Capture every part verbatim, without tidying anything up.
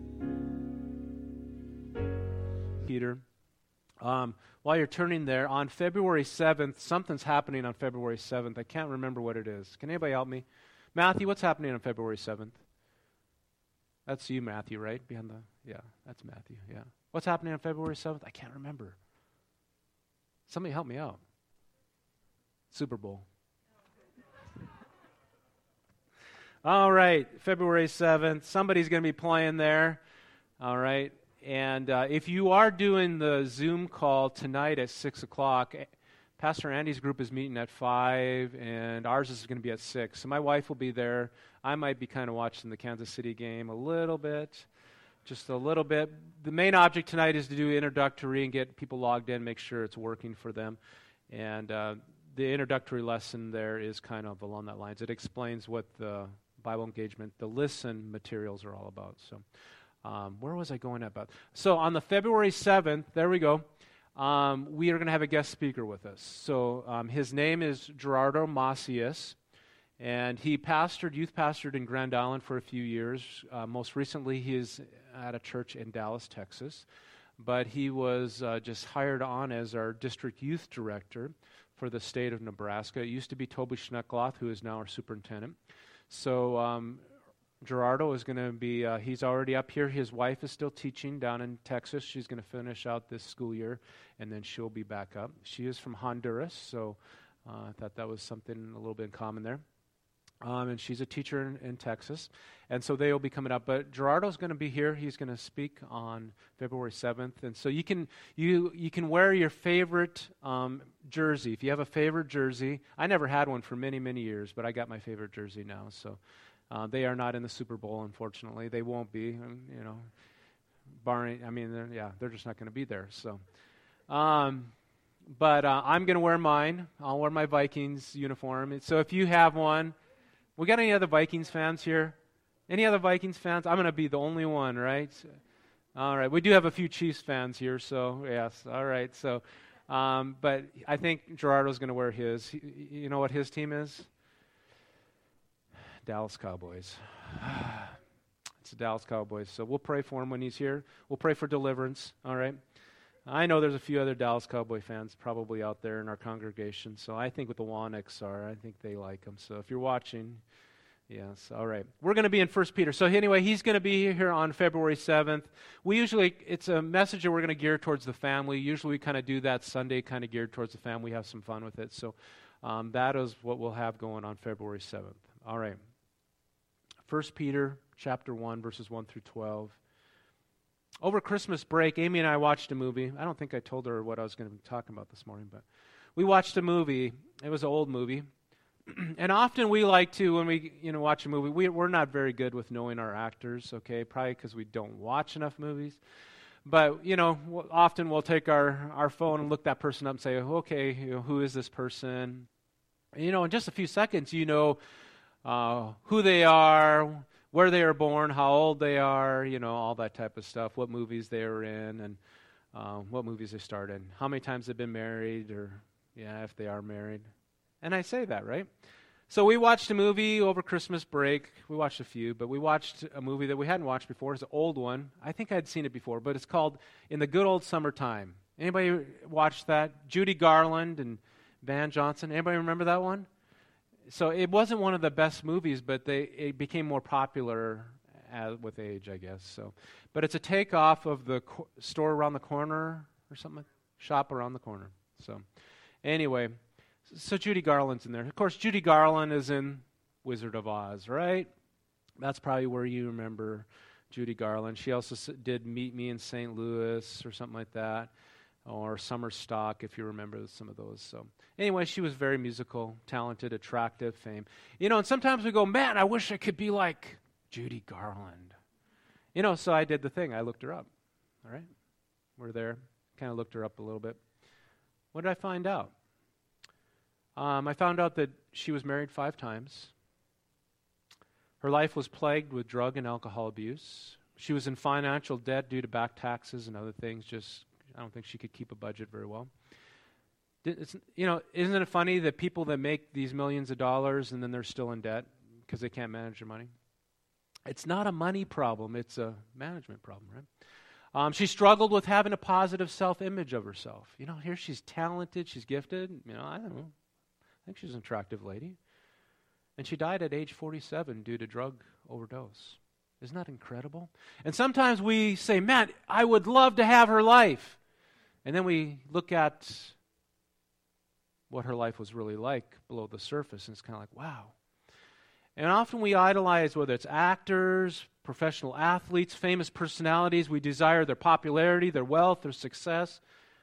Peter. Um, while you're turning there, on February seventh, something's happening on February seventh. I can't remember what it is. Can anybody help me? Matthew, what's happening on February seventh? That's you, Matthew, right? Behind the, yeah, that's Matthew, yeah. What's happening on February seventh? I can't remember. Somebody help me out. Super Bowl. All right, February seventh. Somebody's going to be playing there. All right. And uh, if you are doing the Zoom call tonight at six o'clock, Pastor Andy's group is meeting at five, and ours is going to be at six. So my wife will be there. I might be kind of watching the Kansas City game a little bit, just a little bit. The main object tonight is to do introductory and get people logged in, make sure it's working for them. And uh, the introductory lesson there is kind of along that lines. It explains what the Bible engagement, the listen materials are all about. So um, where was I going about? So on the February seventh, there we go. Um, we are going to have a guest speaker with us. So um, his name is Gerardo Macias, and he pastored, youth pastored in Grand Island for a few years. Uh, most recently, he is at a church in Dallas, Texas. But he was uh, just hired on as our district youth director for the state of Nebraska. It used to be Toby Schneckloth, who is now our superintendent. So um, Gerardo is going to be, uh, he's already up here. His wife is still teaching down in Texas. She's going to finish out this school year, and then she'll be back up. She is from Honduras, so uh, I thought that was something a little bit in common there. Um, and she's a teacher in, in Texas. And so they will be coming up. But Gerardo's going to be here. He's going to speak on February seventh. And so you can you you can wear your favorite um, jersey. If you have a favorite jersey, I never had one for many, many years, but I got my favorite jersey now. So uh, they are not in the Super Bowl, unfortunately. They won't be, you know, barring, I mean, they're, yeah, they're just not going to be there. So, um, but uh, I'm going to wear mine. I'll wear my Vikings uniform. So if you have one, we got any other Vikings fans here? Any other Vikings fans? I'm going to be the only one, right? All right. We do have a few Chiefs fans here, so yes. All right. So, um, but I think Gerardo's going to wear his. He, you know what his team is? Dallas Cowboys. It's the Dallas Cowboys. So we'll pray for him when he's here. We'll pray for deliverance. All right. I know there's a few other Dallas Cowboy fans probably out there in our congregation, so I think what the Wannicks are, I think they like them. So if you're watching, yes, all right. We're going to be in First Peter. So anyway, he's going to be here on February seventh. We usually, it's a message that we're going to gear towards the family. Usually we kind of do that Sunday, kind of geared towards the family. We have some fun with it. So um, that is what we'll have going on February seventh. All right. First Peter chapter one, verses one through twelve. Over Christmas break, Amy and I watched a movie. I don't think I told her what I was going to be talking about this morning, but we watched a movie. It was an old movie. And often we like to, when we you know watch a movie, we, we're not very good with knowing our actors, okay? Probably because we don't watch enough movies. But, you know, we'll, often we'll take our, our phone and look that person up and say, okay, you know, who is this person? And, you know, in just a few seconds, you know uh, who they are, where they were born, how old they are, you know, all that type of stuff, what movies they were in, and uh, what movies they starred in, how many times they've been married, or, yeah, if they are married. And I say that, right? So we watched a movie over Christmas break. We watched a few, but we watched a movie that we hadn't watched before. It's an old one. I think I'd seen it before, but it's called In the Good Old Summertime. Anybody watch that? Judy Garland and Van Johnson. Anybody remember that one? So it wasn't one of the best movies, but they it became more popular as, with age, I guess. So, but it's a takeoff of the co- store around the corner or something, shop around the corner. So, anyway, so Judy Garland's in there. Of course, Judy Garland is in Wizard of Oz, right? That's probably where you remember Judy Garland. She also s- did Meet Me in Saint Louis or something like that. Or Summer Stock, if you remember some of those. So anyway, she was very musical, talented, attractive, fame. You know, and sometimes we go, man, I wish I could be like Judy Garland. You know, so I did the thing. I looked her up. All right? We're there. Kind of looked her up a little bit. What did I find out? Um, I found out that she was married five times. Her life was plagued with drug and alcohol abuse. She was in financial debt due to back taxes and other things, just I don't think she could keep a budget very well. It's, you know, isn't it funny that people that make these millions of dollars and then they're still in debt because they can't manage their money? It's not a money problem, it's a management problem, right? Um, she struggled with having a positive self-image of herself. You know, here she's talented, she's gifted. You know, I don't know. I think she's an attractive lady. And she died at age forty-seven due to drug overdose. Isn't that incredible? And sometimes we say, man, I would love to have her life. And then we look at what her life was really like below the surface, and it's kind of like, wow. And often we idolize, whether it's actors, professional athletes, famous personalities. We desire their popularity, their wealth, their success.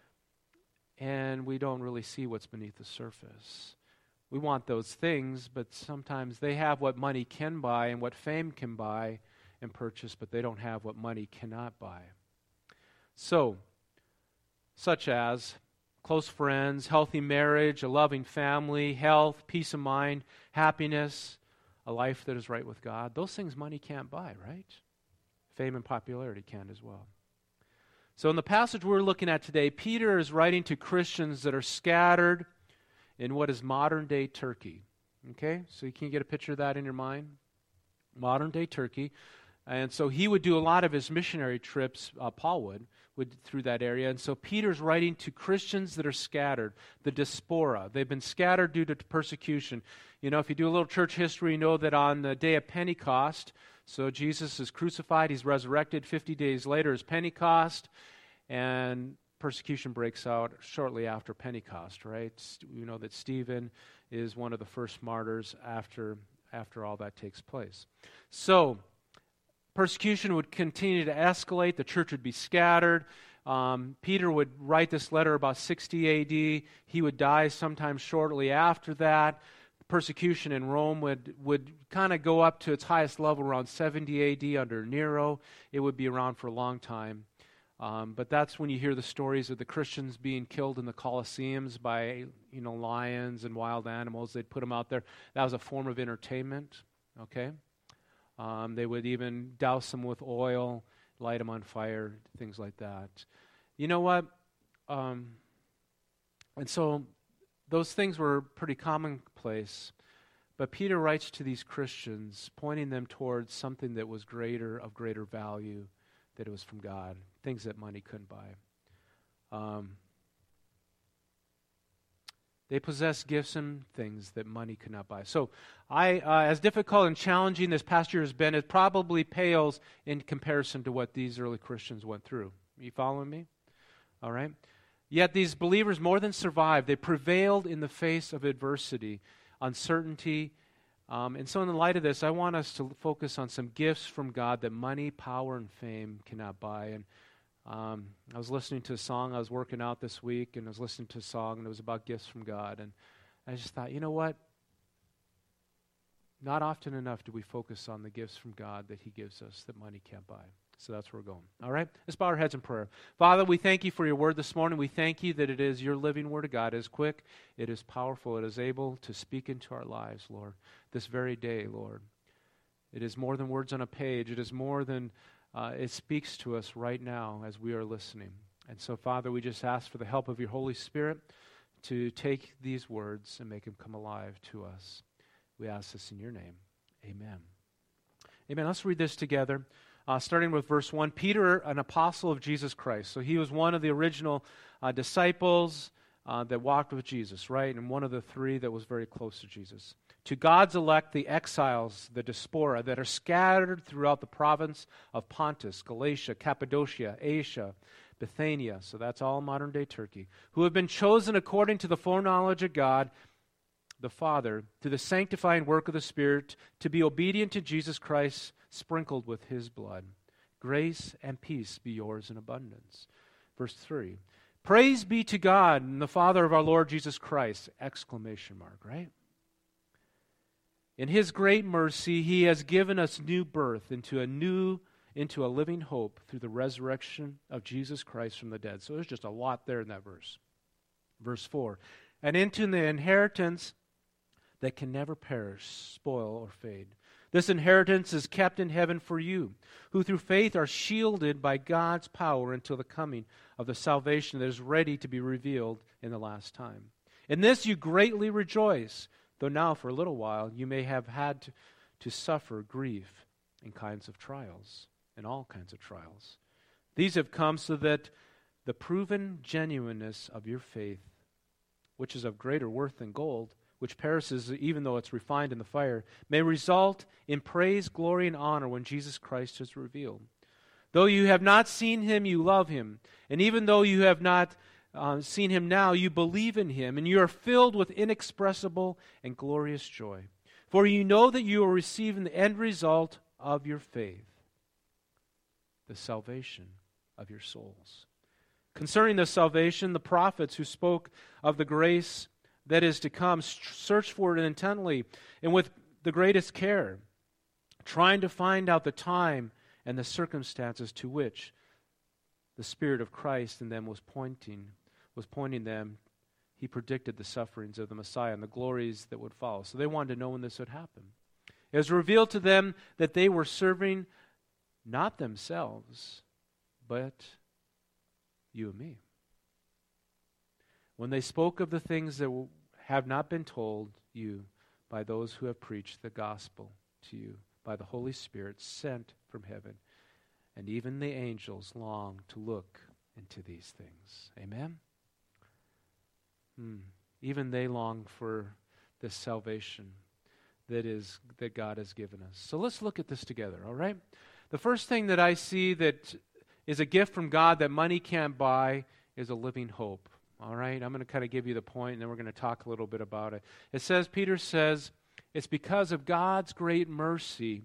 And we don't really see what's beneath the surface. We want those things, but sometimes they have what money can buy and what fame can buy and purchase, but they don't have what money cannot buy. So, such as close friends, healthy marriage, a loving family, health, peace of mind, happiness, a life that is right with God. Those things money can't buy, right? Fame and popularity can as well. So in the passage we're looking at today, Peter is writing to Christians that are scattered in what is modern-day Turkey. Okay? So you can get a picture of that in your mind? Modern-day Turkey. And so he would do a lot of his missionary trips, uh, Paul would, would, through that area. And so Peter's writing to Christians that are scattered, the diaspora. They've been scattered due to persecution. You know, if you do a little church history, you know that on the day of Pentecost, so Jesus is crucified, he's resurrected. fifty days later is Pentecost, and persecution breaks out shortly after Pentecost, right? You know that Stephen is one of the first martyrs after, after all that takes place. So, persecution would continue to escalate. The church would be scattered. Um, Peter would write this letter about sixty A D. He would die sometime shortly after that. Persecution in Rome would, would kind of go up to its highest level around seventy A D under Nero. It would be around for a long time. Um, but that's when you hear the stories of the Christians being killed in the Colosseums by, you know, lions and wild animals. They'd put them out there. That was a form of entertainment, okay? Um, they would even douse them with oil, light them on fire, things like that. You know what? Um, and so those things were pretty commonplace. But Peter writes to these Christians, pointing them towards something that was greater, of greater value, that it was from God, things that money couldn't buy. Um, They possess gifts and things that money could not buy. So, I, uh, as difficult and challenging this past year has been, it probably pales in comparison to what these early Christians went through. Are you following me? All right? Yet these believers more than survived. They prevailed in the face of adversity, uncertainty. Um, and so in the light of this, I want us to focus on some gifts from God that money, power, and fame cannot buy. And Um, I was listening to a song. I was working out this week, and I was listening to a song, and it was about gifts from God. And I just thought, you know what? Not often enough do we focus on the gifts from God that He gives us that money can't buy. So that's where we're going. All right? Let's bow our heads in prayer. Father, we thank You for Your word this morning. We thank You that it is Your living word of God. It is quick. It is powerful. It is able to speak into our lives, Lord, this very day, Lord. It is more than words on a page. It is more than... Uh, it speaks to us right now as we are listening. And so, Father, we just ask for the help of Your Holy Spirit to take these words and make them come alive to us. We ask this in Your name. Amen. Amen. Let's read this together, uh, starting with verse one. Peter, an apostle of Jesus Christ. So he was one of the original uh, disciples uh, that walked with Jesus, right? And one of the three that was very close to Jesus. To God's elect, the exiles, the diaspora, that are scattered throughout the province of Pontus, Galatia, Cappadocia, Asia, Bithynia, so that's all modern-day Turkey, who have been chosen according to the foreknowledge of God, the Father, to the sanctifying work of the Spirit, to be obedient to Jesus Christ, sprinkled with His blood. Grace and peace be yours in abundance. Verse three, praise be to God and the Father of our Lord Jesus Christ, exclamation mark, right? In His great mercy, He has given us new birth into a new, into a living hope through the resurrection of Jesus Christ from the dead. So there's just a lot there in that verse. Verse four, and into the inheritance that can never perish, spoil, or fade. This inheritance is kept in heaven for you, who through faith are shielded by God's power until the coming of the salvation that is ready to be revealed in the last time. In this you greatly rejoice, though now for a little while you may have had to, to suffer grief in kinds of trials, in all kinds of trials. These have come so that the proven genuineness of your faith, which is of greater worth than gold, which perishes even though it's refined in the fire, may result in praise, glory, and honor when Jesus Christ is revealed. Though you have not seen him, you love him. And even though you have not uh, seen him now, you believe in him, and you are filled with inexpressible and glorious joy. For you know that you are receiving the end result of your faith, the salvation of your souls. Concerning this salvation, the prophets who spoke of the grace that is to come searched for it intently and with the greatest care, trying to find out the time and the circumstances to which the Spirit of Christ in them was pointing, was pointing them. He predicted the sufferings of the Messiah and the glories that would follow. So they wanted to know when this would happen. It was revealed to them that they were serving not themselves, but you and me. When they spoke of the things that have not been told you by those who have preached the gospel to you by the Holy Spirit sent from heaven, and even the angels long to look into these things. Amen? Hmm. Even they long for this salvation that is that God has given us. So let's look at this together, all right? The first thing that I see that is a gift from God that money can't buy is a living hope. All right? I'm going to kind of give you the point, and then we're going to talk a little bit about it. It says, Peter says, it's because of God's great mercy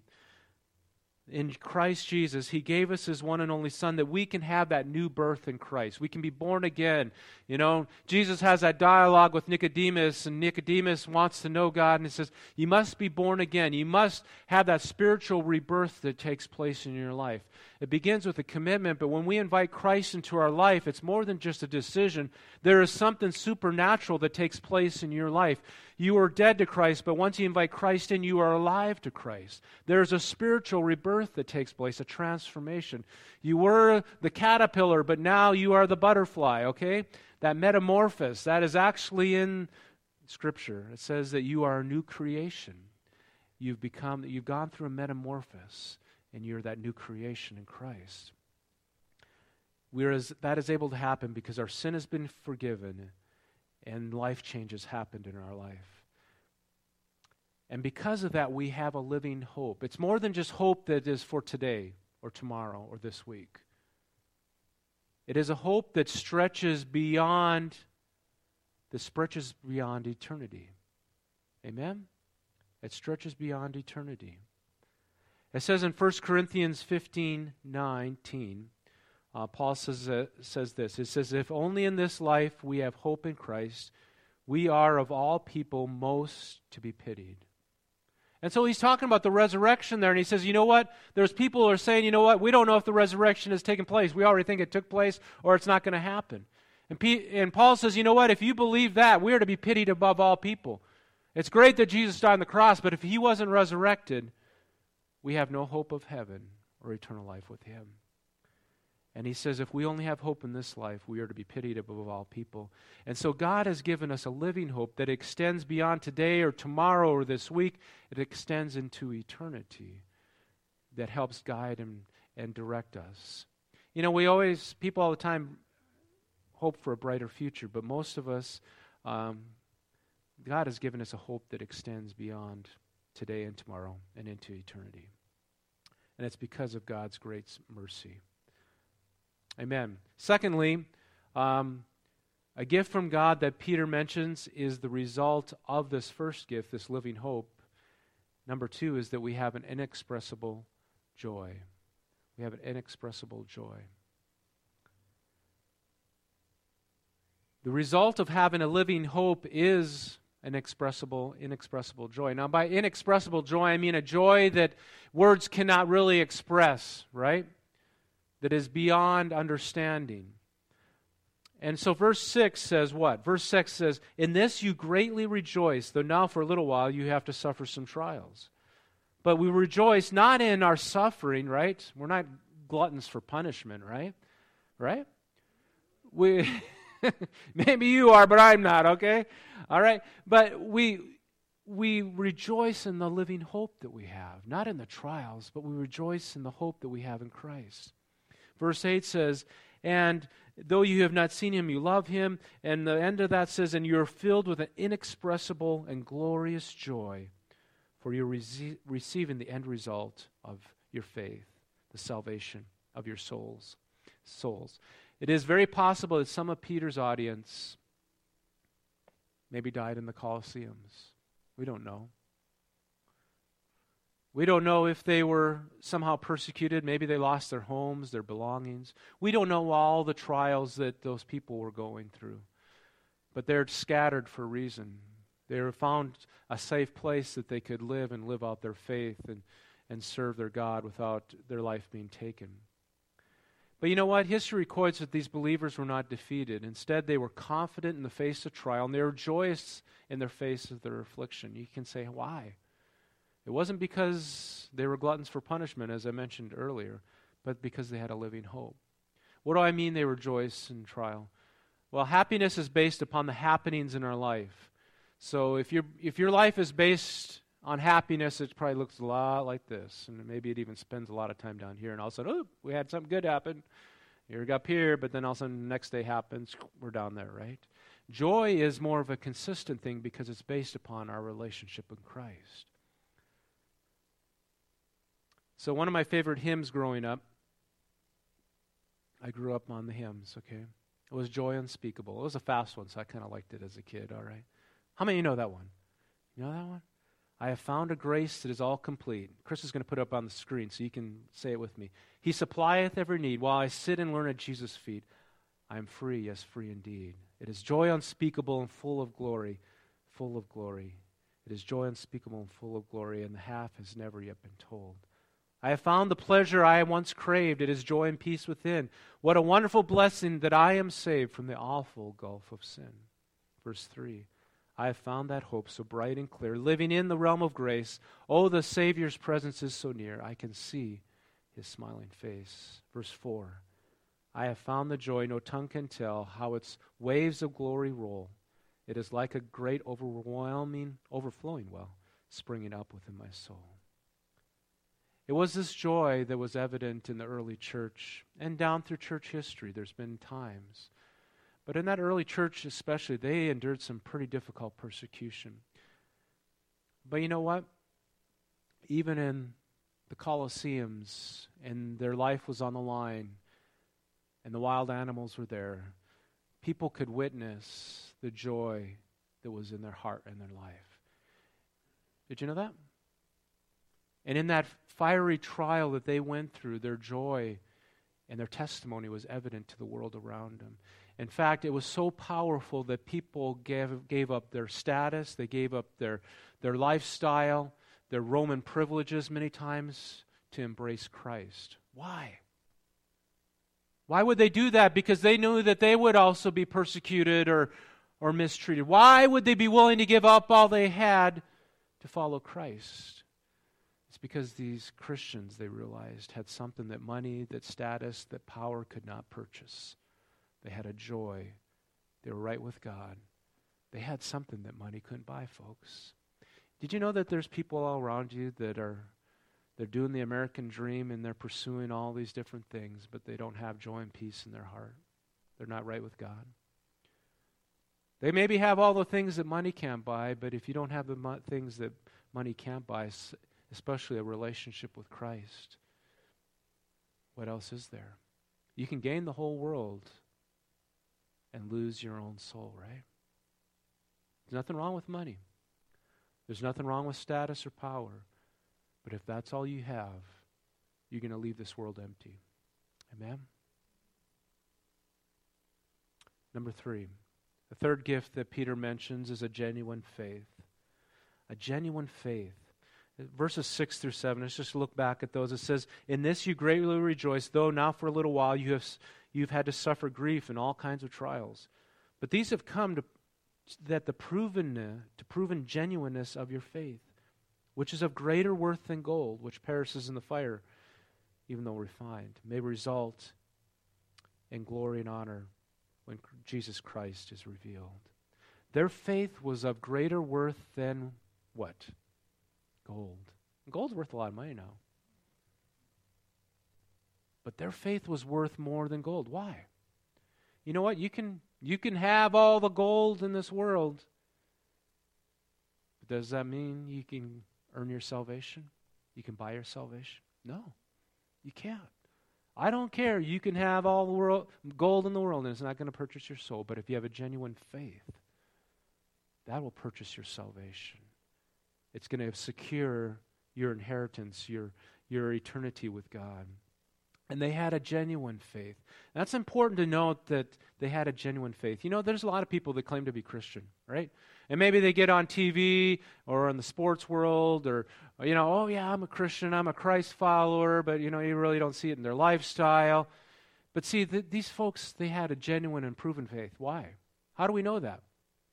in Christ Jesus, He gave us His one and only Son that we can have that new birth in Christ. We can be born again. You know, Jesus has that dialogue with Nicodemus, and Nicodemus wants to know God, and He says, you must be born again. You must have that spiritual rebirth that takes place in your life. It begins with a commitment, but when we invite Christ into our life, it's more than just a decision. There is something supernatural that takes place in your life. You are dead to Christ, but once you invite Christ in, you are alive to Christ. There's a spiritual rebirth that takes place, a transformation. You were the caterpillar, but now you are the butterfly, okay? That metamorphosis, that is actually in Scripture. It says that you are a new creation. You've become, you've gone through a metamorphosis, and you're that new creation in Christ. Whereas that is able to happen because our sin has been forgiven and life changes happened in our life. And because of that, we have a living hope. It's more than just hope that is for today or tomorrow or this week. It is a hope that stretches beyond, that stretches beyond eternity. Amen? It stretches beyond eternity. It says in First Corinthians fifteen nineteen, uh, Paul says, uh, says this. It says, if only in this life we have hope in Christ, we are of all people most to be pitied. And so he's talking about the resurrection there, and he says, you know what? There's people who are saying, you know what? We don't know if the resurrection has taken place. We already think it took place, or it's not going to happen. And, P- and Paul says, you know what? If you believe that, we are to be pitied above all people. It's great that Jesus died on the cross, but if He wasn't resurrected, we have no hope of heaven or eternal life with Him. And he says, if we only have hope in this life, we are to be pitied above all people. And so God has given us a living hope that extends beyond today or tomorrow or this week. It extends into eternity that helps guide and, and direct us. You know, we always, people all the time hope for a brighter future, but most of us, um, God has given us a hope that extends beyond today and tomorrow and into eternity. And it's because of God's great mercy. Amen. Secondly, um, a gift from God that Peter mentions is the result of this first gift, this living hope. Number two is that we have an inexpressible joy. We have an inexpressible joy. The result of having a living hope is an inexpressible, inexpressible joy. Now, by inexpressible joy, I mean a joy that words cannot really express, right? That is beyond understanding. And so verse six says what? Verse six says, in this you greatly rejoice, though now for a little while you have to suffer some trials. But we rejoice not in our suffering, right? We're not gluttons for punishment, right? Right? We maybe you are, but I'm not, okay? All right? But we we rejoice in the living hope that we have, not in the trials, but we rejoice in the hope that we have in Christ. Verse eight says, and though you have not seen him, you love him. And the end of that says, and you are filled with an inexpressible and glorious joy, for you're rece- receiving the end result of your faith, the salvation of your souls. Souls. It is very possible that some of Peter's audience maybe died in the Colosseums. We don't know. We don't know if they were somehow persecuted. Maybe they lost their homes, their belongings. We don't know all the trials that those people were going through. But they're scattered for a reason. They found a safe place that they could live and live out their faith and, and serve their God without their life being taken. But you know what? History records that these believers were not defeated. Instead, they were confident in the face of trial, and they were joyous in their face of their affliction. You can say, why? It wasn't because they were gluttons for punishment, as I mentioned earlier, but because they had a living hope. What do I mean they were joyous in trial? Well, happiness is based upon the happenings in our life. So if your if your life is based on happiness, it probably looks a lot like this. And maybe it even spends a lot of time down here. And all of a sudden, oh, we had something good happen. You're up here, but then all of a sudden the next day happens, we're down there, right? Joy is more of a consistent thing because it's based upon our relationship with Christ. So one of my favorite hymns growing up, I grew up on the hymns, okay? It was Joy Unspeakable. It was a fast one, so I kind of liked it as a kid, all right? How many of you know that one? You know that one? I have found a grace that is all complete. Chris is going to put it up on the screen so you can say it with me. He supplieth every need. While I sit and learn at Jesus' feet, I am free, yes, free indeed. It is joy unspeakable and full of glory, full of glory. It is joy unspeakable and full of glory, and the half has never yet been told. I have found the pleasure I once craved. It is joy and peace within. What a wonderful blessing that I am saved from the awful gulf of sin. Verse three. I have found that hope so bright and clear, living in the realm of grace. Oh, the Savior's presence is so near. I can see his smiling face. Verse four. I have found the joy no tongue can tell, how its waves of glory roll. It is like a great overwhelming, overflowing well, springing up within my soul. It was this joy that was evident in the early church and down through church history. There's been times. But in that early church especially, they endured some pretty difficult persecution. But you know what? Even in the Colosseums, and their life was on the line, and the wild animals were there, people could witness the joy that was in their heart and their life. Did you know that? And in that fiery trial that they went through, their joy and their testimony was evident to the world around them. In fact, it was so powerful that people gave, gave up their status, they gave up their, their lifestyle, their Roman privileges many times to embrace Christ. Why? Why would they do that? Because they knew that they would also be persecuted or, or mistreated. Why would they be willing to give up all they had to follow Christ? It's because these Christians, they realized, had something that money, that status, that power could not purchase. They had a joy. They were right with God. They had something that money couldn't buy, folks. Did you know that there's people all around you that are they're doing the American dream and they're pursuing all these different things, but they don't have joy and peace in their heart? They're not right with God. They maybe have all the things that money can't buy, but if you don't have the mo- things that money can't buy, especially a relationship with Christ, what else is there? You can gain the whole world and lose your own soul, right? There's nothing wrong with money. There's nothing wrong with status or power. But if that's all you have, you're going to leave this world empty. Amen? Number three, the third gift that Peter mentions is a genuine faith. A genuine faith. Verses six through seven, let's just look back at those. It says, in this you greatly rejoice, though now for a little while you have you've had to suffer grief and all kinds of trials. But these have come to that the proven uh, to proven genuineness of your faith, which is of greater worth than gold, which perishes in the fire, even though refined, may result in glory and honor when Jesus Christ is revealed. Their faith was of greater worth than what? Gold. Gold's worth a lot of money now. But their faith was worth more than gold. Why? You know what? You can you can have all the gold in this world. But does that mean you can earn your salvation? You can buy your salvation? No, you can't. I don't care. You can have all the world, gold in the world, and it's not going to purchase your soul. But if you have a genuine faith, that will purchase your salvation. It's going to secure your inheritance, your, your eternity with God. And they had a genuine faith. That's important to note, that they had a genuine faith. You know, there's a lot of people that claim to be Christian, right? And maybe they get on T V or in the sports world or, you know, oh yeah, I'm a Christian, I'm a Christ follower, but, you know, you really don't see it in their lifestyle. But see, th- these folks, they had a genuine and proven faith. Why? How do we know that?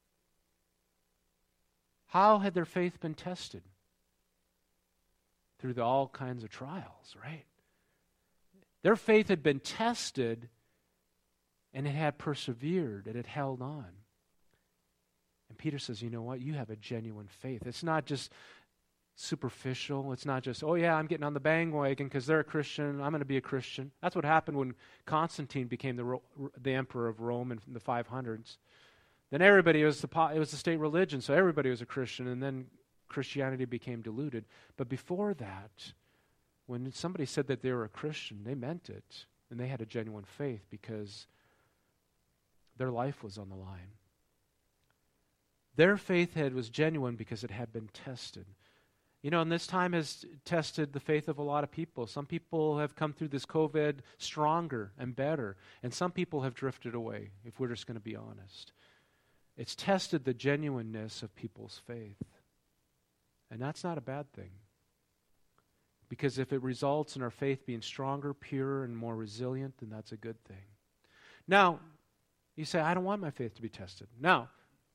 How had their faith been tested? Through the, all kinds of trials, right? Their faith had been tested, and it had persevered, it had held on. And Peter says, you know what? You have a genuine faith. It's not just superficial. It's not just, oh yeah, I'm getting on the bandwagon because they're a Christian, I'm going to be a Christian. That's what happened when Constantine became the, the emperor of Rome in the five hundreds. Then everybody, it was, the, it was the state religion, so everybody was a Christian, and then Christianity became diluted. But before that, when somebody said that they were a Christian, they meant it. And they had a genuine faith because their life was on the line. Their faith had, was genuine because it had been tested. You know, and this time has tested the faith of a lot of people. Some people have come through this COVID stronger and better. And some people have drifted away, if we're just going to be honest. It's tested the genuineness of people's faith. And that's not a bad thing. Because if it results in our faith being stronger, purer, and more resilient, then that's a good thing. Now, you say, I don't want my faith to be tested. Now,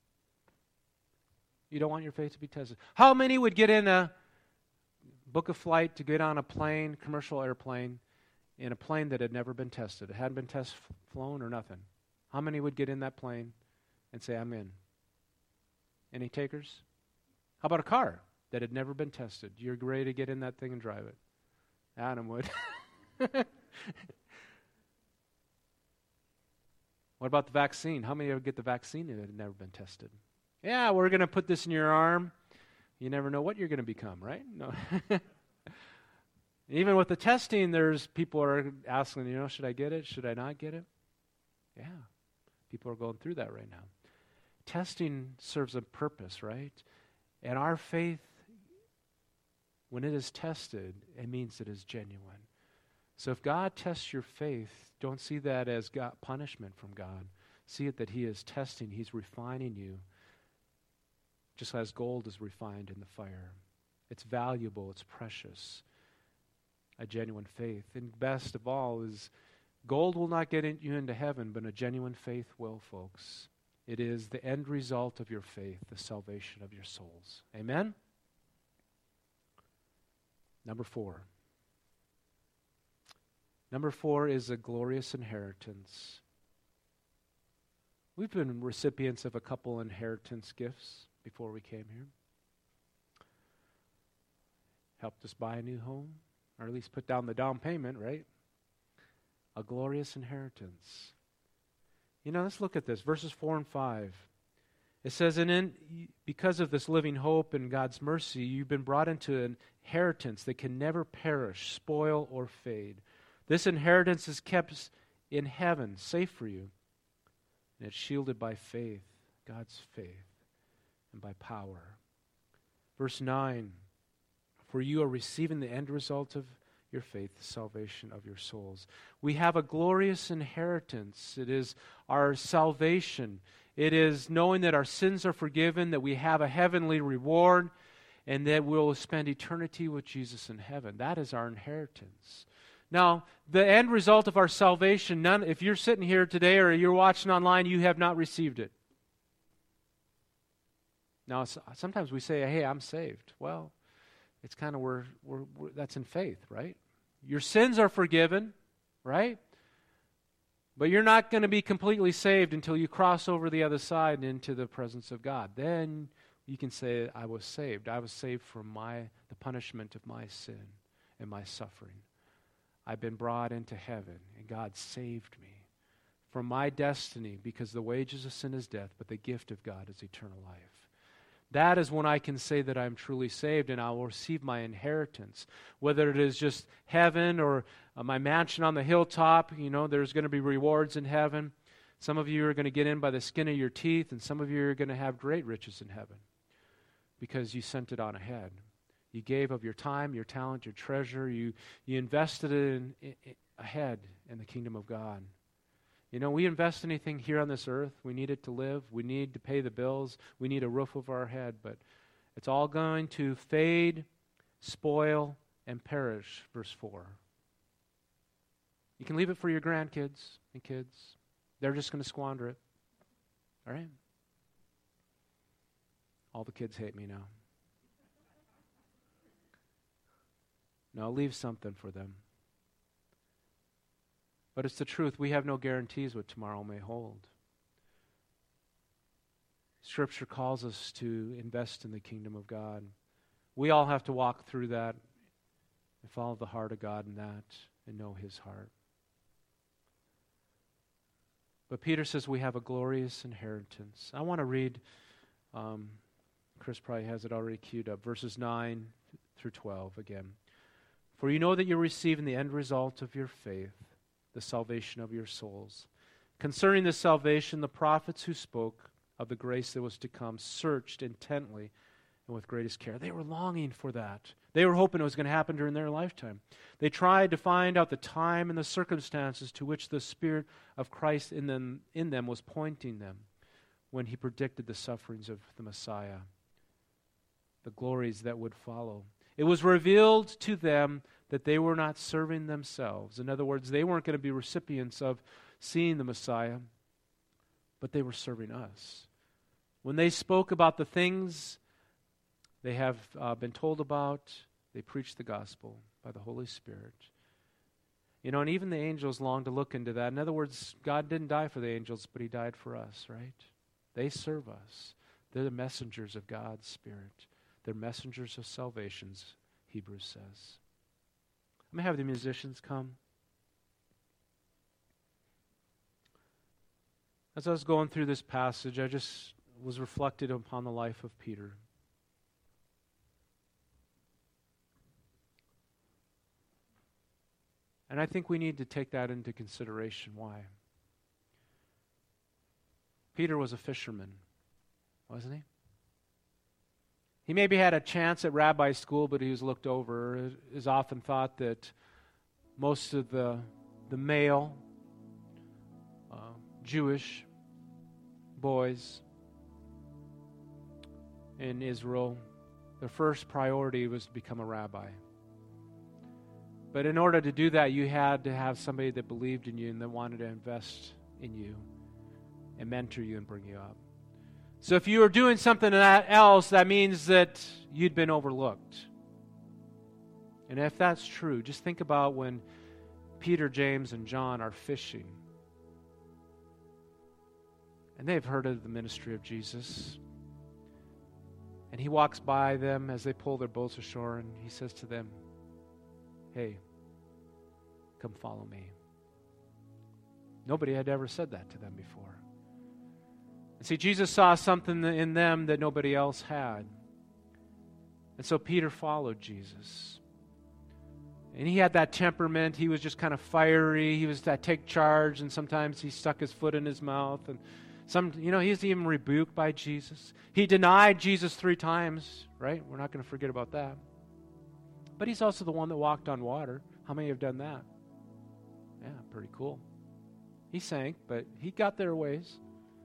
you don't want your faith to be tested. How many would get in a, book a flight to get on a plane, commercial airplane, in a plane that had never been tested? It hadn't been test flown or nothing. How many would get in that plane and say, I'm in? Any takers? How about a car that had never been tested? You're ready to get in that thing and drive it. Adam would. What about the vaccine? How many would get the vaccine that had never been tested? Yeah, we're going to put this in your arm. You never know what you're going to become, right? No. Even with the testing, there's people are asking, you know, should I get it? Should I not get it? Yeah, people are going through that right now. Testing serves a purpose, right? And our faith, when it is tested, it means it is genuine. So if God tests your faith, don't see that as God, punishment from God. See it that He is testing, He's refining you, just as gold is refined in the fire. It's valuable, it's precious. A genuine faith. And best of all is, gold will not get in, you into heaven, but a genuine faith will, folks. It is the end result of your faith, the salvation of your souls. Amen? Number four. Number four is a glorious inheritance. We've been recipients of a couple inheritance gifts before we came here. Helped us buy a new home, or at least put down the down payment, right? A glorious inheritance. You know, let's look at this, verses four and five. It says, and in, because of this living hope and God's mercy, you've been brought into an inheritance that can never perish, spoil, or fade. This inheritance is kept in heaven, safe for you, and it's shielded by faith, God's faith, and by power. Verse nine, for you are receiving the end result of your faith, the salvation of your souls. We have a glorious inheritance. It is our salvation. It is knowing that our sins are forgiven, that we have a heavenly reward, and that we'll spend eternity with Jesus in heaven. That is our inheritance. Now, the end result of our salvation, none, if you're sitting here today or you're watching online, you have not received it. Now, sometimes we say, hey, I'm saved. Well, it's kind of where, where, where that's in faith, right? Your sins are forgiven, right? But you're not going to be completely saved until you cross over the other side and into the presence of God. Then you can say, I was saved. I was saved from my the punishment of my sin and my suffering. I've been brought into heaven, and God saved me from my destiny, because the wages of sin is death, but the gift of God is eternal life. That is when I can say that I'm truly saved, and I will receive my inheritance. Whether it is just heaven or uh, my mansion on the hilltop, you know, there's going to be rewards in heaven. Some of you are going to get in by the skin of your teeth, and some of you are going to have great riches in heaven because you sent it on ahead. You gave of your time, your talent, your treasure. You, you invested it in, in, in, ahead in the kingdom of God. You know, we invest anything here on this earth, we need it to live, we need to pay the bills, we need a roof over our head, but it's all going to fade, spoil, and perish, verse four. You can leave it for your grandkids and kids. They're just going to squander it. All right? All the kids hate me now. No, leave something for them. But it's the truth. We have no guarantees what tomorrow may hold. Scripture calls us to invest in the kingdom of God. We all have to walk through that and follow the heart of God in that and know His heart. But Peter says we have a glorious inheritance. I want to read, um, Chris probably has it already queued up, verses nine through twelve again. For you know that you're receiving the end result of your faith, the salvation of your souls. Concerning this salvation, the prophets who spoke of the grace that was to come searched intently and with greatest care. They were longing for that. They were hoping it was going to happen during their lifetime. They tried to find out the time and the circumstances to which the Spirit of Christ in them, in them was pointing them when He predicted the sufferings of the Messiah, the glories that would follow. It was revealed to them that they were not serving themselves. In other words, they weren't going to be recipients of seeing the Messiah, but they were serving us. When they spoke about the things they have uh, been told about, they preached the gospel by the Holy Spirit. You know, and even the angels long to look into that. In other words, God didn't die for the angels, but He died for us, right? They serve us. They're the messengers of God's Spirit. They're messengers of salvations, Hebrews says. I'm going to have the musicians come. As I was going through this passage, I just was reflected upon the life of Peter. And I think we need to take that into consideration. Why? Peter was a fisherman, wasn't he? He maybe had a chance at rabbi school, but he was looked over. It is often thought that most of the, the male uh, Jewish boys in Israel, their first priority was to become a rabbi. But in order to do that, you had to have somebody that believed in you and that wanted to invest in you and mentor you and bring you up. So if you were doing something else, that means that you'd been overlooked. And if that's true, just think about when Peter, James, and John are fishing. And they've heard of the ministry of Jesus. And He walks by them as they pull their boats ashore, and He says to them, "Hey, come follow me." Nobody had ever said that to them before. And see, Jesus saw something in them that nobody else had. And so Peter followed Jesus. And he had that temperament. He was just kind of fiery. He was that take charge, and sometimes he stuck his foot in his mouth. And some, you know, he's even rebuked by Jesus. He denied Jesus three times, right? We're not going to forget about that. But he's also the one that walked on water. How many have done that? Yeah, pretty cool. He sank, but he got there ways.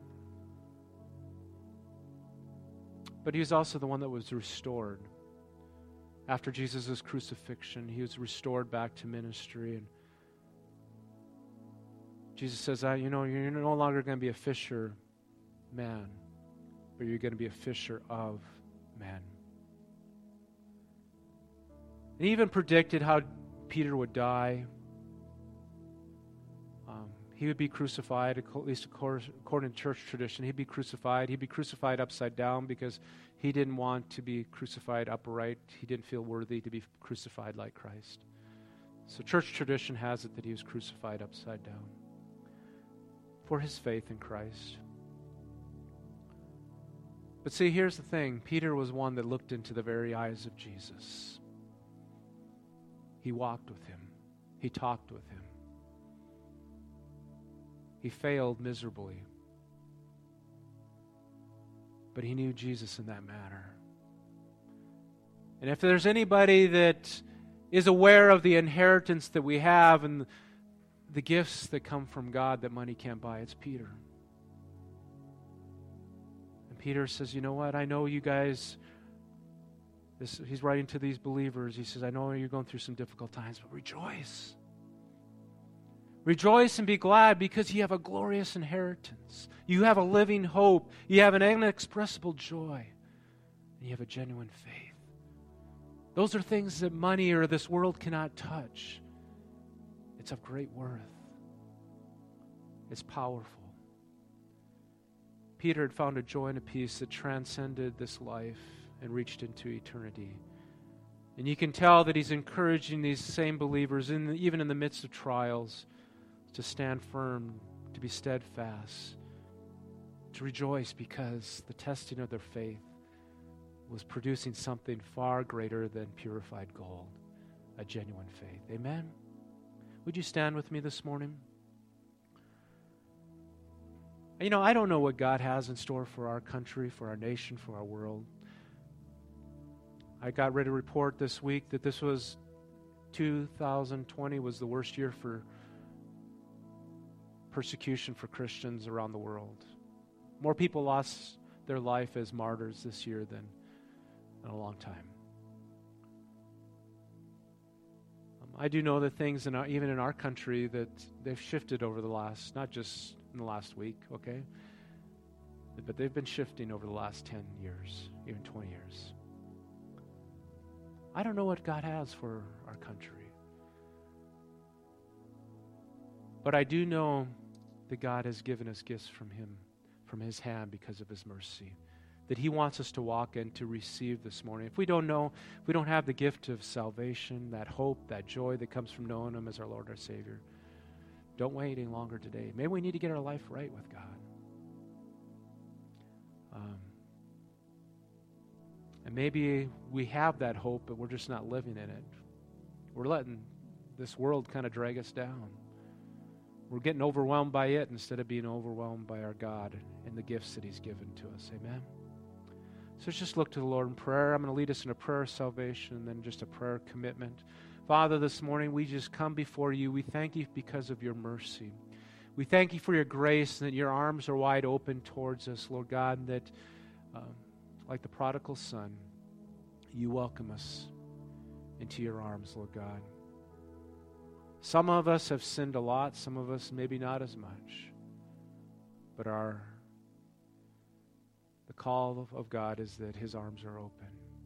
But he was also the one that was restored. After Jesus' crucifixion, he was restored back to ministry. And Jesus says, you know, you're no longer going to be a fisher man, but you're going to be a fisher of men. And he even predicted how Peter would die. Um, he would be crucified, at least according to church tradition. He'd be crucified. He'd be crucified upside down because he didn't want to be crucified upright. He didn't feel worthy to be crucified like Christ. So church tradition has it that he was crucified upside down for his faith in Christ. But see, here's the thing. Peter was one that looked into the very eyes of Jesus. He walked with him. He talked with him. He failed miserably. But he knew Jesus in that matter. And if there's anybody that is aware of the inheritance that we have and the gifts that come from God that money can't buy, it's Peter. And Peter says, you know what? I know you guys, this, he's writing to these believers. He says, I know you're going through some difficult times, but rejoice. Rejoice and be glad because you have a glorious inheritance. You have a living hope. You have an inexpressible joy. And you have a genuine faith. Those are things that money or this world cannot touch. It's of great worth. It's powerful. Peter had found a joy and a peace that transcended this life and reached into eternity. And you can tell that he's encouraging these same believers, in the, even in the midst of trials, to stand firm, to be steadfast, to rejoice because the testing of their faith was producing something far greater than purified gold, a genuine faith. Amen? Would you stand with me this morning? You know, I don't know what God has in store for our country, for our nation, for our world. I got ready to report this week that this was two thousand twenty was the worst year for persecution for Christians around the world. More people lost their life as martyrs this year than in a long time. Um, I do know that things, in our, even in our country, that they've shifted over the last, not just in the last week, okay? But they've been shifting over the last ten years, even twenty years. I don't know what God has for our country. But I do know that God has given us gifts from Him, from His hand because of His mercy, that He wants us to walk in to receive this morning. If we don't know, if we don't have the gift of salvation, that hope, that joy that comes from knowing Him as our Lord, our Savior, don't wait any longer today. Maybe we need to get our life right with God. Um, and maybe we have that hope, but we're just not living in it. We're letting this world kind of drag us down. We're getting overwhelmed by it instead of being overwhelmed by our God and the gifts that He's given to us. Amen? So let's just look to the Lord in prayer. I'm going to lead us in a prayer of salvation and then just a prayer of commitment. Father, this morning we just come before You. We thank You because of Your mercy. We thank You for Your grace and that Your arms are wide open towards us, Lord God, and that um, like the prodigal son, You welcome us into Your arms, Lord God. Some of us have sinned a lot, some of us maybe not as much. But our the call of, of God is that His arms are open.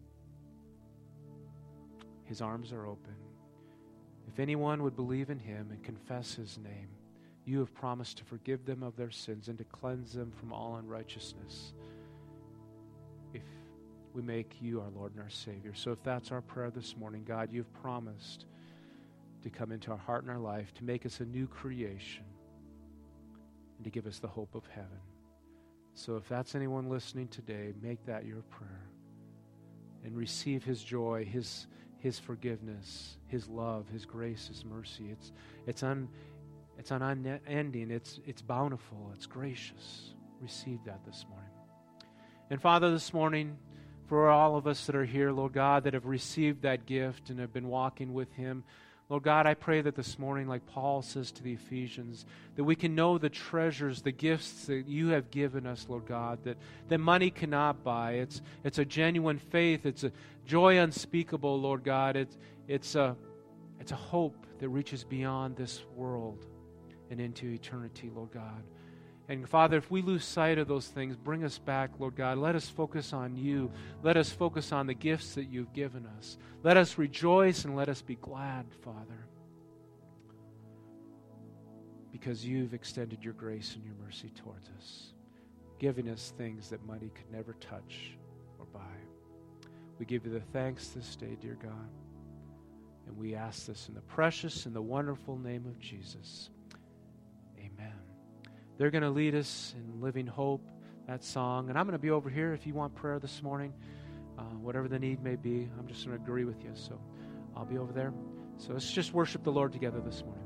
His arms are open. If anyone would believe in Him and confess His name, You have promised to forgive them of their sins and to cleanse them from all unrighteousness. If we make You our Lord and our Savior. So if that's our prayer this morning, God, You've promised to come into our heart and our life, to make us a new creation, and to give us the hope of heaven. So if that's anyone listening today, make that your prayer. And receive His joy, His His forgiveness, His love, His grace, His mercy. It's it's un it's unending, it's it's bountiful, it's gracious. Receive that this morning. And Father, this morning, for all of us that are here, Lord God, that have received that gift and have been walking with Him, Lord God, I pray that this morning, like Paul says to the Ephesians, that we can know the treasures, the gifts that You have given us, Lord God, that, that money cannot buy. It's it's a genuine faith. It's a joy unspeakable, Lord God. It's, it's, a, it's a hope that reaches beyond this world and into eternity, Lord God. And Father, if we lose sight of those things, bring us back, Lord God. Let us focus on You. Let us focus on the gifts that You've given us. Let us rejoice and let us be glad, Father. because you've extended your grace and your mercy towards us, giving us things that money could never touch or buy. We give you the thanks this day, dear God, and we ask this in the precious and the wonderful name of Jesus. Amen. They're going to lead us in Living Hope, that song, and I'm going to be over here if you want prayer this morning, uh, whatever the need may be. I'm just going to agree with you, so I'll be over there. So let's just worship the Lord together this morning.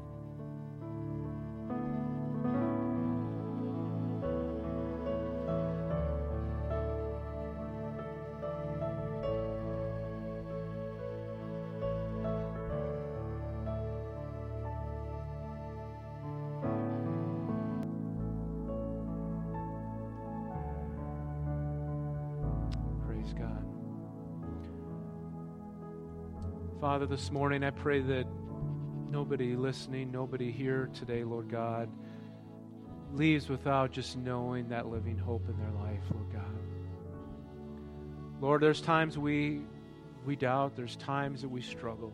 Father, this morning I pray that nobody listening, nobody here today, Lord God, leaves without just knowing that living hope in their life, Lord God. Lord, there's times we we doubt, there's times that we struggle.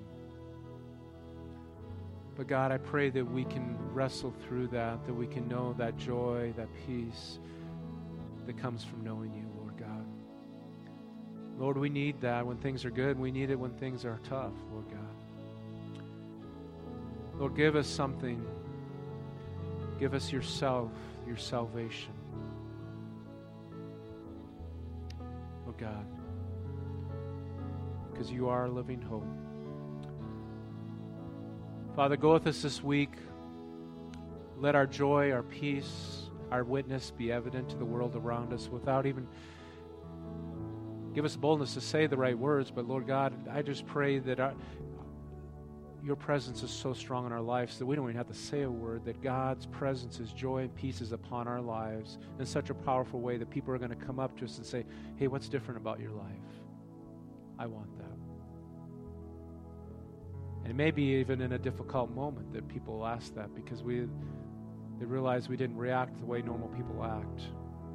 But God, I pray that we can wrestle through that, that we can know that joy, that peace that comes from knowing you, Lord God. Lord, we need that when things are good. We need it when things are tough, Lord God. Lord, give us something. Give us yourself, your salvation. Oh God, because you are a living hope. Father, go with us this week. Let our joy, our peace, our witness be evident to the world around us without even... Give us boldness to say the right words, but Lord God, I just pray that our, your presence is so strong in our lives that we don't even have to say a word, that God's presence, His joy and peace is upon our lives in such a powerful way that people are going to come up to us and say, hey, what's different about your life? I want that. And maybe even in a difficult moment that people will ask that because we they realize we didn't react the way normal people act.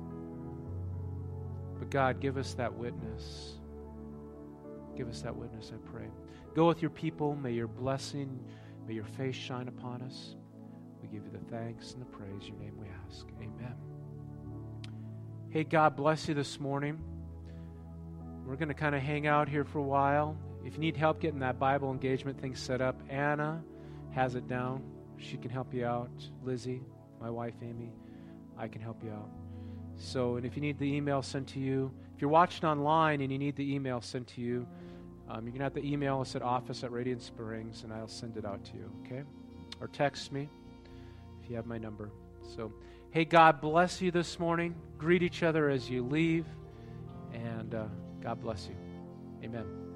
But God, give us that witness. Give us that witness, I pray. Go with your people. May your blessing, may your face shine upon us. We give you the thanks and the praise. In your name we ask. Amen. Hey, God bless you this morning. We're going to kind of hang out here for a while. If you need help getting that Bible engagement thing set up, Anna has it down. She can help you out. Lizzie, my wife, Amy, I can help you out. So, and if you need the email sent to you, if you're watching online and you need the email sent to you, um, you can have to email us at office at Radiant Springs, and I'll send it out to you, okay? Or text me if you have my number. So, hey, God bless you this morning. Greet each other as you leave, and uh, God bless you. Amen.